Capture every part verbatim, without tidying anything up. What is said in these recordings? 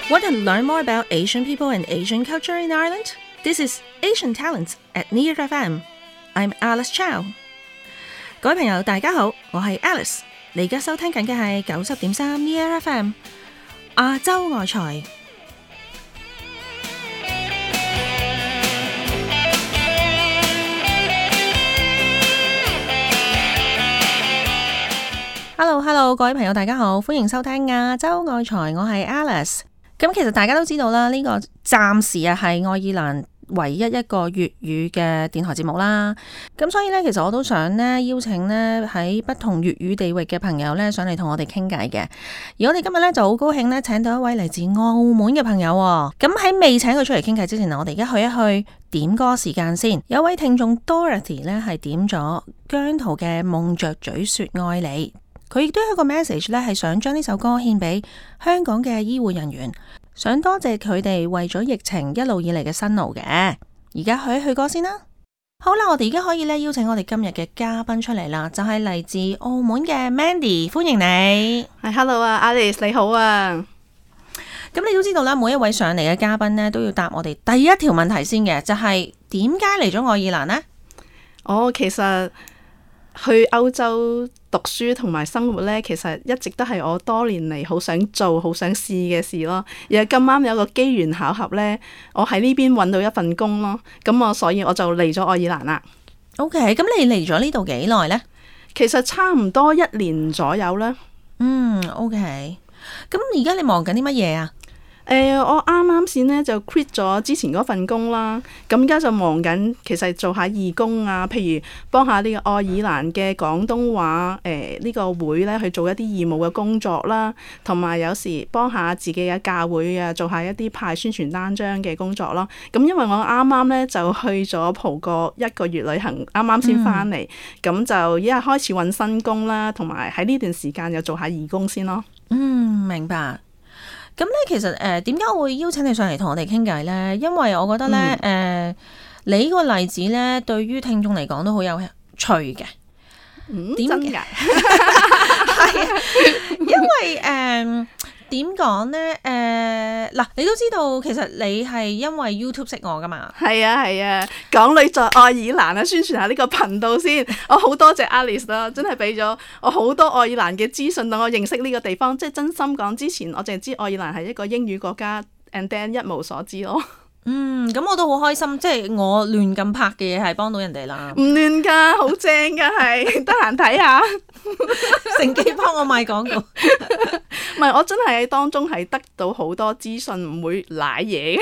Want to learn more about Asian people and Asian culture in Ireland? This is Asian Talents at Near F M. I'm Alice Chow. 各位朋友，大家好，我係 Alice。你而家收聽緊嘅係九十點三 Near F M 亞洲外財。Hello Hello， 各位朋友大家好，歡迎收聽亞洲外財，我係 Alice。咁其實大家都知道啦，呢、這個暫時啊係愛爾蘭唯一一個粵語嘅電台節目啦。咁所以呢，其實我都想呢邀請呢喺不同粵語地域嘅朋友呢上嚟同我哋傾偈嘅。而我哋今日呢就好高興呢請到一位嚟自澳門嘅朋友喎。咁喺未請佢出嚟傾偈之前，我哋而家去一去點歌時間先。有位聽眾 Dorothy 呢係點咗姜濤嘅夢着嘴說愛你。佢亦都有一個 message 咧，係想將呢首歌獻俾香港嘅醫護人員，想多謝佢哋為咗疫情一路以嚟嘅辛勞嘅。而家去一去歌先啦。好啦，我哋而家可以咧邀請我哋今日嘅嘉賓出嚟啦，就係、是、嚟自澳門嘅 Mandy， 歡迎你。 係 Hello 啊 ，Alice 你好啊。 咁你都知道啦，每一位上嚟嘅嘉賓呢，都要答我哋第一條問題先嘅，就係點解嚟咗愛爾蘭呢？ 我、哦、其實去歐洲讀書同埋生活呢，其實一直都係我多年嚟好想做、好想試嘅事咯。而係咁啱有個機緣巧合呢，我喺呢邊揾到一份工咯。咁我所以我就嚟咗愛爾蘭啦。 OK， 咁你嚟咗呢度幾耐呢？ 其實差唔多一年左右啦。 嗯 ，OK。咁而家你忙緊啲乜嘢啊？ 誒、呃，我啱啱先咧就 quit 咗之前嗰份工啦，咁而家就忙緊，其實做下義工啊，譬如幫下呢個愛爾蘭嘅廣東話誒呢、呃呢個會咧去做一啲義務嘅工作啦，同埋有，有時幫下自己嘅教會啊，做下一啲派宣傳單張嘅工作咯。咁因為我啱啱咧就去咗葡國一個月旅行，啱啱先翻嚟，咁、嗯、就一日開始揾新工啦，同埋喺呢段時間又做下義工先咯。 嗯，明白。咁咧，其實誒點解我會邀請你上嚟同我哋傾偈咧？因為我覺得咧，誒、嗯呃、你呢個例子咧，對於聽眾嚟講都好有趣嘅。 嗯， 點真㗎？ 係啊，因為誒點講咧？誒、呃、嗱、呃，你都知道，其實你係因為 YouTube 識我噶嘛？ 係啊係啊，港女在愛爾蘭啊，宣傳下呢個頻道先。我好多謝 Alice 啦，真係俾咗我好多愛爾蘭嘅資訊，等我認識呢個地方。即係真心講，之前我淨係知愛爾蘭係一個英語國家 ，and then 一無所知咯。 嗯，咁我都好開心，即係我亂咁拍嘅嘢係幫到人哋啦。 唔亂㗎，好正㗎，係得閒睇下， 乘機幫我賣廣告。 唔係，我真係喺當中係得到好多資訊，唔會賴嘢。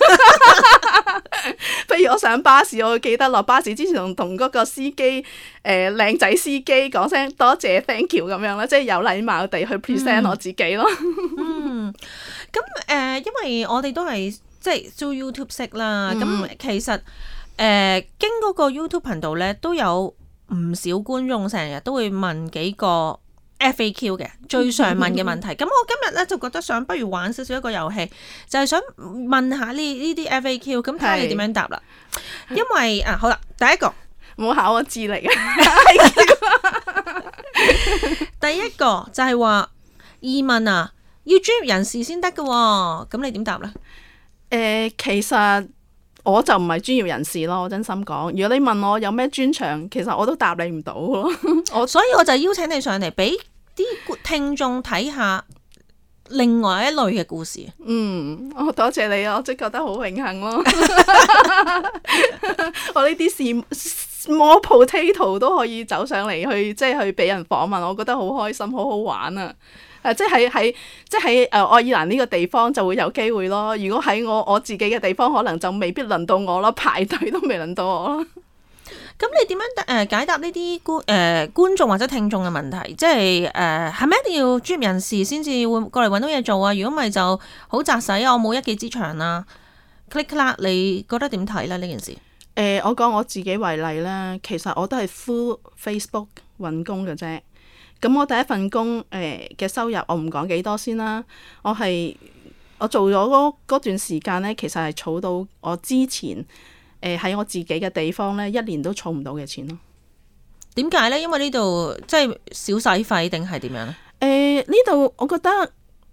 譬如我上巴士，我記得落巴士之前同同嗰個司機誒靚仔司機講聲多謝 thank you 咁樣啦，即係有禮貌地去 present 我自己咯。 嗯，咁誒、呃，因為我哋都係。即係做 YouTube 識啦，咁、嗯、其實誒、呃、經嗰個 YouTube 頻道咧，都有唔少觀眾成日都會問幾個 F A Q 嘅最常問嘅問題。咁、嗯、我今日咧就覺得想不如玩少少一個遊戲，就係、是、想問下呢呢啲 F A Q， 咁睇下你點樣答啦。因為啊，好啦，第一個唔好考我智力啊。 第一個就係話移民啊，要專業人士先得㗎喎，咁你點答咧？ 誒、呃，其實我就唔係專業人士咯，我真心講。如果你問我有咩專長，其實我都答你唔到咯。 我所以我就邀請你上嚟，俾啲聽眾睇下另外一類嘅故事。 嗯，我多謝你啊，我即係覺得好榮幸咯。我呢啲 small potato 都可以走上嚟去，即係去俾人訪問，我覺得好開心，好好玩啊！誒，即係喺即係誒愛爾蘭呢個地方就會有機會咯。如果喺我我自己嘅地方，可能就未必輪到我咯，排隊都未輪到我咯。 咁你點樣誒解答呢啲觀誒觀眾或者聽眾嘅問題？即係誒係咪一定要專業人士先至會過嚟揾到嘢做啊？如果唔係就好窄使啊！我冇一技之長啊！click 啦，你覺得點睇咧呢件事？誒、 呃，我講我自己為例啦，其實我都係 full Facebook 揾工嘅啫。咁我第一份工誒嘅、呃、收入，我唔講幾多先啦。我係我做咗嗰段時間咧，其實係儲到我之前誒喺、呃、我自己嘅地方咧，一年都儲唔到嘅錢咯。 點解咧？因為呢度即係少使費定係點樣咧？ 誒呢度我覺得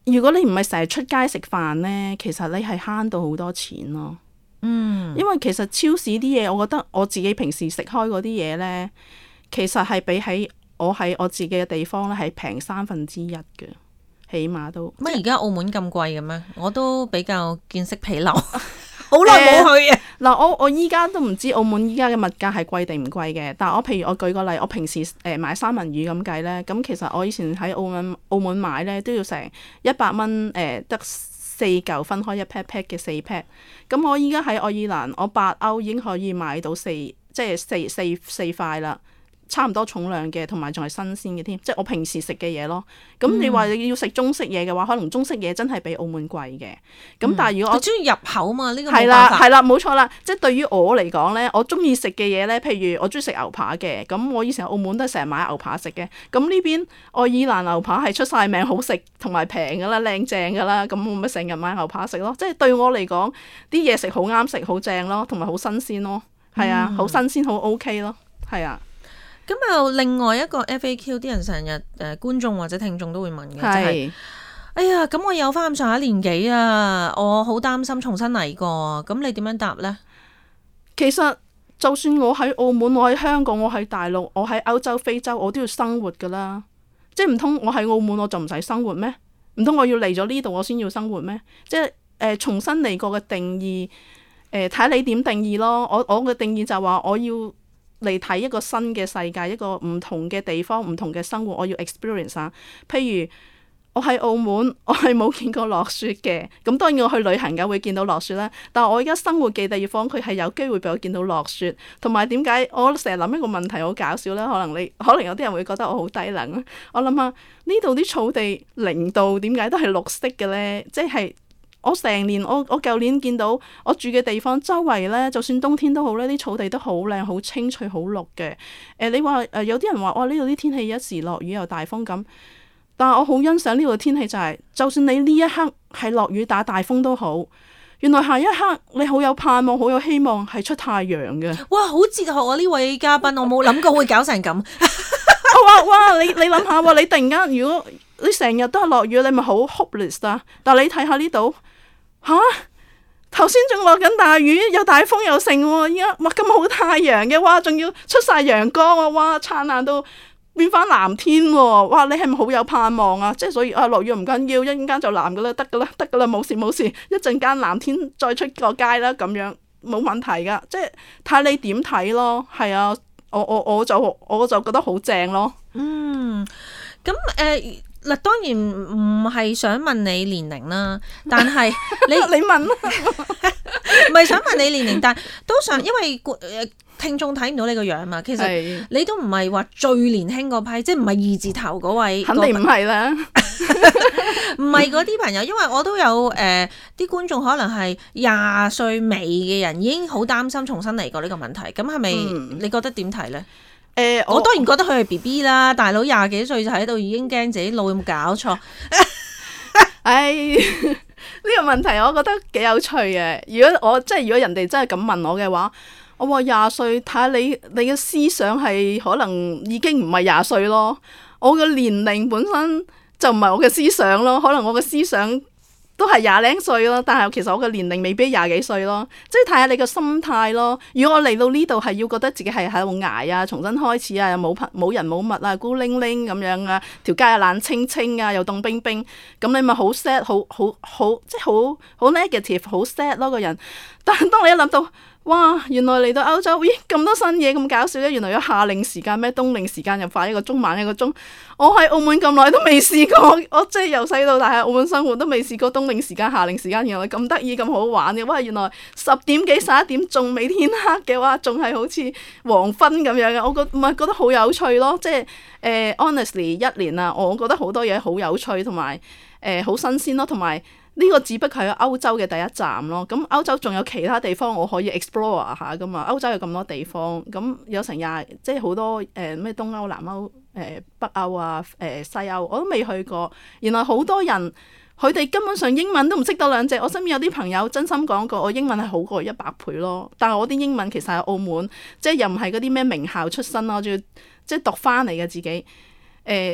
如果你唔係成日出街食飯呢，其實你係慳到好多錢咯。 嗯， 因為其實超市啲嘢，我覺得我自己平時食開嗰啲嘢呢，其實係比起我喺我自己嘅地方咧係平三分之一嘅，起碼都。 乜而家澳門咁貴嘅咩？我都比較見識皮流，好耐冇去啊。 嗱、呃，我我依家都唔知澳門依家嘅物價係貴定唔貴嘅，但係我譬如我舉個例，我平時誒、呃、買三文魚咁計呢，咁其實我以前喺澳門澳門買呢都要成一百蚊誒得。四嚿分開一 pat pat 嘅四 pat，咁我依家喺愛爾蘭，我八歐已經可以買到四，即係四四四塊啦，差唔多重量嘅，同埋仲係新鮮嘅添，即係我平時食嘅嘢咯。咁你話你要食中式嘢嘅話，可能中式嘢真係比澳門貴嘅。咁、嗯、但係如果我中意入口嘛，呢、呢個係啦係啦冇錯啦，即係對於我嚟講咧，我中意食嘅嘢咧，譬如我中意食牛扒嘅，咁我以前喺澳門都係成日買牛扒食嘅。咁呢邊愛爾蘭牛扒係出晒名好食同埋平噶啦，靚正噶啦，咁我咪成日買牛扒食咯。即係對我嚟講，啲嘢食好啱食，好正咯，同埋好新鮮咯，係啊，好、嗯、新鮮好 OK 咯，係啊。 咁又另外一個 F A Q， 啲人成日誒觀眾或者聽眾都會問嘅，就係、是，哎呀，咁我有翻咁上下年紀啊，我好擔心重新嚟過，咁你點樣答呢？ 其實就算我喺澳門，我喺香港，我喺大陸，我喺歐洲、非洲，我都要生活噶啦。即係唔通我喺澳門我就唔使生活咩？唔通我要嚟咗呢度我先要生活咩？即係誒、呃、重新嚟過嘅定義，誒睇下你點定義咯。我我嘅定義就係話我要嚟睇一個新嘅世界，一個唔同嘅地方，唔同嘅生活，我要 experience 啊。譬如我喺澳門，我係冇見過落雪嘅，咁當然我去旅行嘅會見到落雪啦。但係我而家生活嘅地方，佢係有機會俾我見到落雪。同埋點解我成日諗一個問題好搞笑咧？可能你可能有啲人會覺得我好低能。我諗下呢度啲草地零度，點解都係綠色嘅咧？即係。我成年，我我舊年見到我住嘅地方周圍咧，就算冬天都好咧，啲草地都好靚、好青翠、好綠嘅。誒、呃，你話誒、呃、有啲人話哇，呢度啲天氣一時落雨又大風咁，但係我好欣賞呢度嘅天氣就係、是，就算你呢一刻係落雨打大風都好，原來下一刻你好有盼望、好有希望係出太陽嘅。 哇，好哲學啊！呢位嘉賓，我冇諗過會搞成咁。 我話哇，你你諗下喎，你突然間如果你成日都係落雨，你咪好 hopeless 啊！但係你睇下呢度。吓，頭先仲落緊大雨，有大風又盛喎，依家哇咁好太陽嘅，哇仲要出晒陽光啊，哇燦爛到變翻藍天喎，哇你係咪好有盼望啊？即係所以啊落雨唔緊要，一陣間就藍噶啦，得噶啦，得噶啦，冇事冇事，一陣間藍天再出個街啦，咁樣冇問題噶，即係睇你點睇咯，係啊，我我我就我就覺得好正咯。 嗯，咁誒。呃嗱，當然唔係想問你年齡啦，但係你你問啦， 唔係想問你年齡，但係都想，因為誒聽眾睇唔到你個樣嘛。其實你都唔係話最年輕嗰批，即係唔係二字頭嗰位， 肯定唔係啦， 唔係嗰啲朋友，因為我都有誒啲、呃、觀眾可能係廿歲尾嘅人，已經好擔心重新嚟過呢個問題。咁係咪你覺得點睇咧？誒、呃，我當然覺得佢係 B B 啦，大佬廿幾歲就喺度已經驚自己腦有冇搞錯。 唉，呢、這個問題我覺得幾有趣嘅。如果我即係如果人哋真係咁問我嘅話，我話廿歲，睇下你你嘅思想係可能已經唔係廿歲咯。我嘅年齡本身就唔係我嘅思想咯，可能我嘅思想都係廿零歲咯，但係其實我嘅年齡未必廿幾歲咯，即係睇下你個心態咯。如果我嚟到呢度係要覺得自己係喺度捱啊，重新開始啊，又冇冇人冇物啊，孤零零咁樣啊，條街又冷清清啊，又凍冰冰，咁你咪好 sad，好好好即係好好 negative，好 sad 咯個人。但係當你一諗到，哇！原來嚟到歐洲，咦咁多新嘢咁搞笑咧！原來有夏令時間咩冬令時間又快一個鐘慢一個鐘。我喺澳門咁耐都未試過，我即係由細到大喺澳門生活都未試過冬令時間、夏令時間，原來咁得意咁好玩嘅。哇！原來十點幾十一點仲未天黑嘅話，仲係好似黃昏咁樣嘅。我覺唔係覺得好有趣咯，即係誒、呃、honestly 一年啊，我覺得好多嘢好有趣同埋誒好新鮮咯，同埋。呢個只不過係歐洲嘅第一站咯，咁歐洲仲有其他地方我可以 explore 下噶嘛？歐洲有咁多地方，咁有成廿即係好多誒咩、呃、東歐、南歐、誒、呃、北歐啊、誒、呃、西歐，我都未去過。原來好多人佢哋根本上英文都唔識得兩隻。我身邊有啲朋友真心講過，我英文係好過一百倍咯。但係我啲英文其實喺澳門，即係又唔係嗰啲咩名校出身咯，仲要即係讀翻嚟嘅自己誒。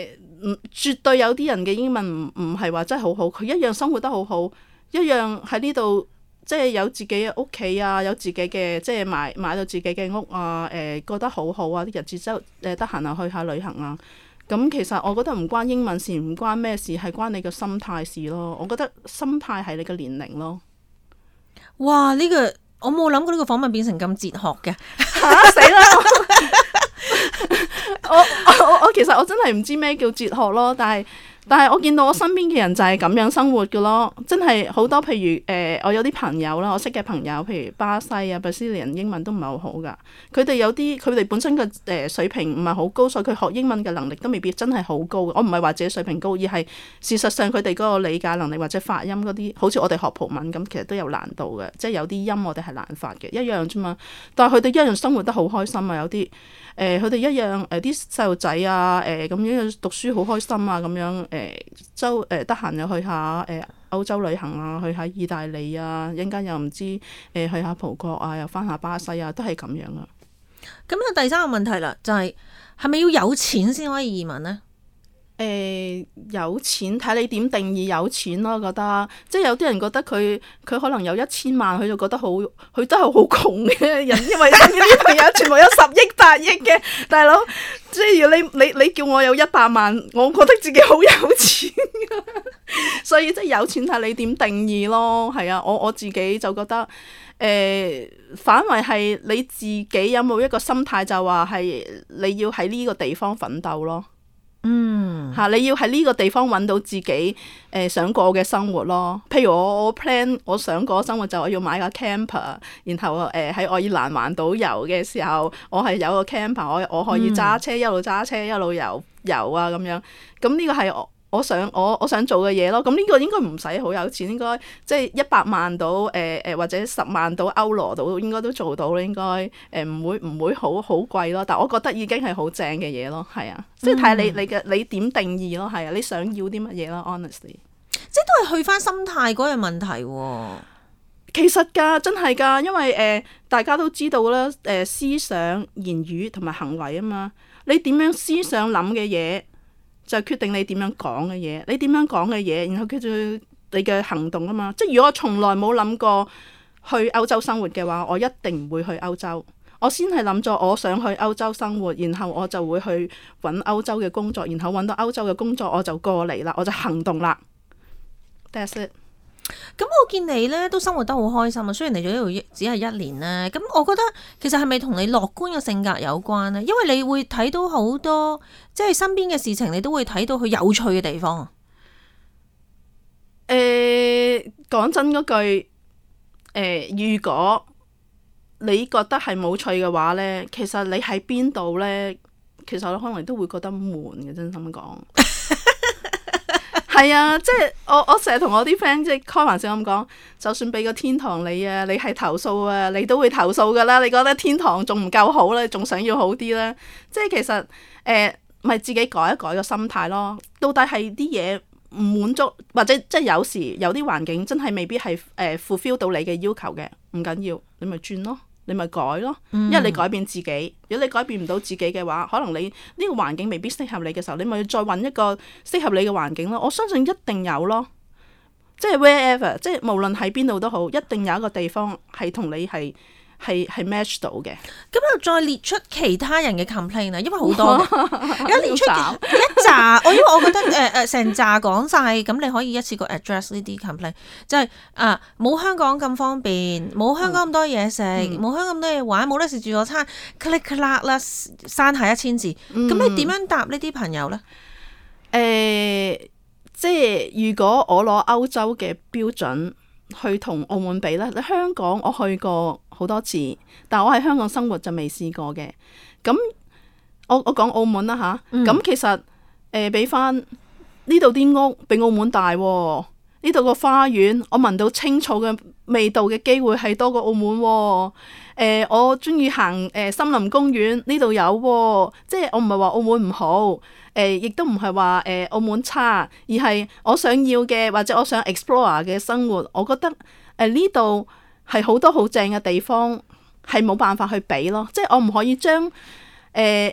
唔絕對有啲人嘅英文唔唔係話真係好好，佢一樣生活得好好，一樣喺呢度即係有自己嘅屋企啊，有自己嘅即係買買到自己嘅屋啊，誒、呃、過得好好啊，啲日子周誒得閒啊去下旅行啊。咁其實我覺得唔關英文事，唔關咩事，係關你嘅心態事咯。我覺得心態係你嘅年齡咯。 哇！呢、這個我冇諗過呢個訪問變成咁哲學嘅。 嚇死啦！我我我其實我真係唔知咩叫哲學咯，但係但係我見到我身邊嘅人就係咁樣生活嘅咯，真係好多。譬如誒、呃，我有啲朋友啦，我識嘅朋友，譬如巴西啊、巴斯利人英文都唔係好好噶。佢哋有啲佢哋本身嘅誒水平唔係好高，所以佢學英文嘅能力都未必真係好高。我唔係話自己水平高，而係事實上佢哋嗰個理解能力或者發音嗰啲，好似我哋學葡文咁，其實都有難度嘅，即係有啲音我哋係難發嘅，一樣啫嘛。但係佢哋一樣生活得好開心啊，有啲。誒佢哋一樣誒啲細路仔啊，誒咁樣讀書好開心啊，咁樣誒周誒得閒又去下誒、呃、歐洲旅行啊，去下意大利啊，一陣間又唔知誒、呃、去下葡國啊，又翻下巴西啊，都係咁樣啊。 咁啊，第三個問題啦，就係係咪要有錢先可以移民呢？ 誒、呃、有錢睇你點定義有錢咯，我覺得即係有啲人覺得佢佢可能有一千萬，佢就覺得好，佢都係好窮嘅人，因為身邊啲朋友全部有十億八億嘅大佬，即係如果你你你叫我有一百萬，我覺得自己好有錢，所以即係有錢睇你點定義咯。係啊，我我自己就覺得誒、呃，反為係你自己有冇一個心態，就話係你要喺呢個地方奮鬥咯。 嗯， 嚇！你要喺呢個地方揾到自己誒、呃、想過嘅生活咯。譬如我我 plan 我想過生活就我要買個 camper，然後誒喺、呃、愛爾蘭環島遊嘅時候，我係有個 camper，我我可以揸車、嗯、一路揸車一路遊遊啊咁樣。咁呢個係我我想我我想做嘅嘢咯。咁呢個應該唔使好有錢，應該即係一百萬到誒誒或者十萬到歐羅到應該都做到啦。應該誒唔會唔會好好貴咯。但我覺得已經係好正嘅嘢咯。係啊。即係睇你你嘅你點定義咯，係啊，你想要啲乜嘢咯 ？Honestly， 即係都係去翻心態嗰樣問題喎。 其實㗎，真係㗎，因為誒、呃、大家都知道啦，誒、呃、思想、言語同埋行為啊嘛。你點樣思想諗嘅嘢，就決定你點樣講嘅嘢。你點樣講嘅嘢，然後決定你嘅行動啊嘛。即係如果我從來冇諗過去歐洲生活嘅話，我一定唔會去歐洲。我先係諗咗我想去歐洲生活，然後我就會去揾歐洲嘅工作，然後揾到歐洲嘅工作我就過嚟啦，我就行動啦。That's it。 咁我見你咧都生活得好開心啊，雖然嚟咗呢度只係一年咧，咁我覺得其實係咪同你樂觀嘅性格有關呢？因為你會睇到好多即係身邊嘅事情，你都會睇到佢有趣嘅地方。 誒，講真嗰句，誒，如果你覺得係冇趣嘅話呢，其實你喺邊度呢？其實我可能都會覺得悶嘅，真心講。係啊，即係我我成日同我啲 friend 即係開玩笑咁講，就算俾個天堂你啊，你係投訴啊，你都會投訴噶啦。你覺得天堂仲唔夠好咧，仲想要好啲咧？即係其實誒，咪、呃、自己改一改個心態咯。到底係啲嘢唔滿足，或者即係有時有啲環境真係未必係誒 fulfill 到你嘅要求嘅，唔緊要，你咪轉咯。你咪改咯，因為你改變自己。如果你改變唔到自己嘅話，可能你呢個環境未必適合你嘅時候，你咪再揾一個適合你嘅環境咯。我相信一定有咯，即係 wherever，即係無論喺邊度都好，一定有一個地方係同你係係係 match 到嘅。 咁又再列出其他人嘅 complaint 啊，因為好多嘅，有列出一紮。我因為我覺得誒誒成紮講晒，咁你可以一次過 address 呢啲 complaint，就係啊冇香港咁方便，冇香港咁多嘢食，冇、嗯、香港咁多嘢玩，冇得食自助餐 click click 啦，刪下一千字。咁、嗯、你點樣答呢啲朋友咧？ 誒、呃，即係如果我攞歐洲嘅標準去同澳門比咧，你香港我去過好多次，但我喺香港生活就未試過嘅。咁我我講澳門啦吓，咁、嗯、其實誒俾翻呢度啲屋比澳門大，呢度個花園我聞到青草嘅味道嘅機會係多過澳門。誒、呃，我中意行誒森林公園，呢度有，即係我唔係話澳門唔好，誒、呃，亦都唔係話誒澳門差，而係我想要嘅或者我想 explore 嘅生活，我覺得誒呢度係好多好正嘅地方，係冇辦法去比咯，即係我唔可以將誒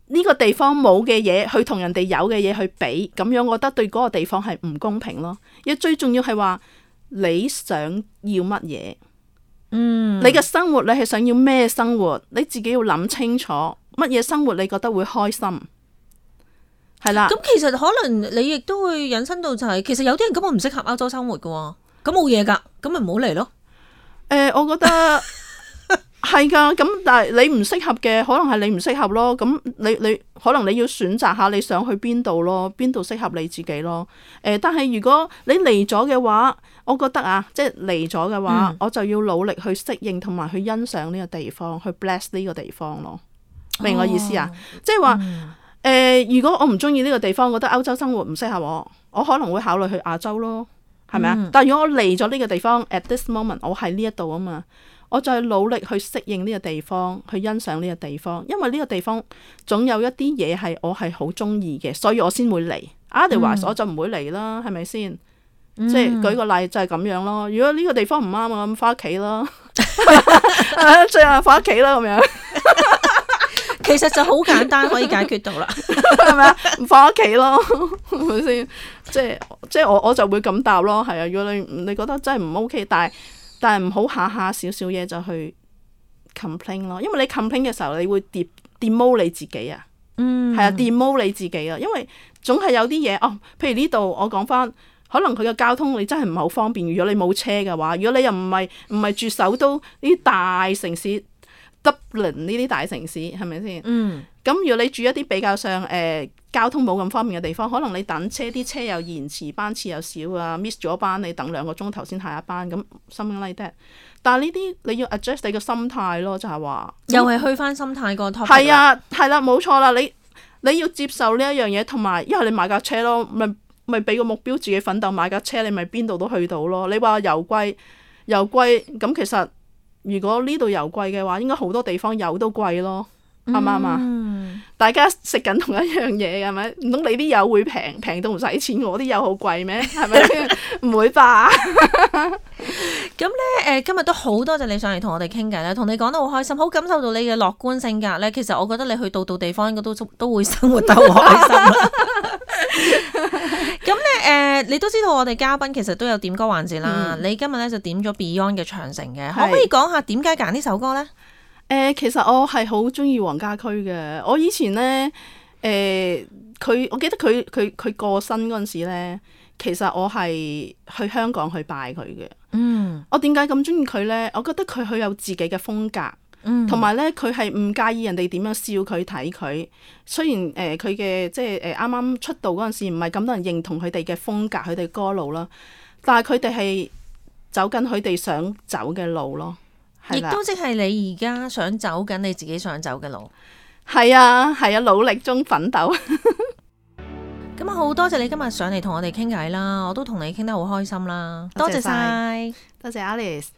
呢個地方冇嘅嘢，去同人哋有嘅嘢去比，咁樣我覺得對嗰個地方係唔公平咯。亦最重要係話你想要乜嘢， 嗯， 你嘅生活你係想要咩生活，你自己要諗清楚，乜嘢生活你覺得會開心，係啦。 咁其實可能你亦都會引申到就係、是，其實有啲人根本唔適合歐洲生活㗎，咁冇嘢㗎，咁咪唔好嚟咯。 誒、呃，我覺得。係噶，咁但係你唔適合嘅，可能係你唔適合咯。咁你你可能你要選擇下你想去邊度咯，邊度適合你自己咯。誒、呃，但係如果你嚟咗嘅話，我覺得啊，即係嚟咗嘅話，嗯、我就要努力去適應同埋去欣賞呢個地方，去 bless 呢個地方咯。明我意思啊？哦、即係話誒，如果我唔中意呢個地方，覺得歐洲生活唔適合我，我可能會考慮去亞洲咯，係咪啊？嗯、但係如果我嚟咗呢個地方 at this moment，我喺呢一度啊嘛。我就係努力去適應呢個地方，去欣賞呢個地方，因為呢個地方總有一啲嘢係我係好中意嘅，所以我先會嚟。Otherwise、嗯、我就唔會嚟啦，係咪先？嗯、即係舉個例就係咁樣咯。如果呢個地方唔啱我，咁翻屋企咯，最後翻屋企啦咁樣。 其實就好簡單，可以解決到啦， 係咪啊？唔翻屋企咯，係咪先？即係即係我我就會咁答咯。係啊，如果你你覺得真係唔 OK，但係。但係唔好下下少少嘢就去 complain 咯，因為你 complain 嘅時候，你會 demote 你自己啊，嗯，係啊 demote 你自己啊，因為總係有啲嘢哦，譬如呢度我講翻，可能佢嘅交通你真係唔係好方便，如果你冇車嘅話，如果你又唔係唔係住首都呢啲大城市 Dublin 呢啲大城市係咪先？嗯，咁如果你住一啲比較上誒、呃、交通冇咁方便嘅地方，可能你等車啲車又延遲，班次又少啊 ，miss 咗班你等兩個鐘頭先下一班，咁 something like that。但係呢啲你要 adjust 你個心態咯，就係、是、話又係去翻心態個 topic。 係啊，係啦，冇錯啦，你你要接受呢一樣嘢，同埋因為你買架車咯，咪咪俾個目標自己奮鬥買架車，你咪邊度都去到咯。你話油貴油貴，咁其實。如果呢度油貴嘅話，應該好多地方油都貴咯，啱唔啱啊？嗯、大家食緊同一樣嘢係咪？唔通你啲油會平平到唔使錢，我啲油好貴咩？係咪？唔會吧？ 咁咧誒，今日都好多謝你上嚟同我哋傾偈咧，同你講得好開心，好感受到你嘅樂觀性格咧。其實我覺得你去到度地方應該都都會生活得好開心。咁咧誒，你都知道我哋嘉賓其實都有點歌環節啦。嗯、你今日咧就點咗 Beyond 嘅長城嘅，可唔可以講下點解揀呢首歌咧？誒、 呃，其實我係好中意黃家駒嘅。我以前咧誒，佢、呃、我記得佢佢佢過身嗰陣時咧，其實我係去香港去拜佢嘅。嗯，我點解咁中意佢咧？我覺得佢好有自己嘅風格。同埋咧，佢係唔介意人哋點樣笑佢睇佢。雖然誒佢嘅即係誒啱啱出道嗰陣時，唔係咁多人認同佢哋嘅風格、佢哋歌路啦。但係佢哋係走緊佢哋想走嘅路咯。 亦都即係你而家想走緊你自己想走嘅路。 係啊，係啊，努力中奮鬥。 咁啊，好多謝你今日上嚟同我哋傾偈啦，我都同你傾得好開心啦。多謝晒， 多謝 Alice。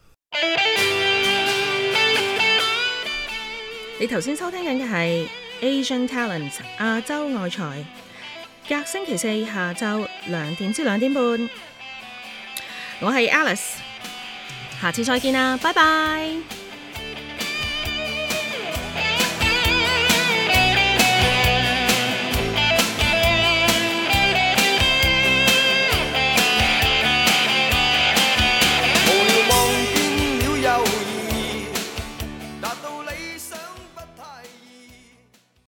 你頭先收聽緊嘅係 Asian Talent 亞洲愛才，隔星期四下晝兩點至兩點半，我係 Alice，下次再見啦，拜拜。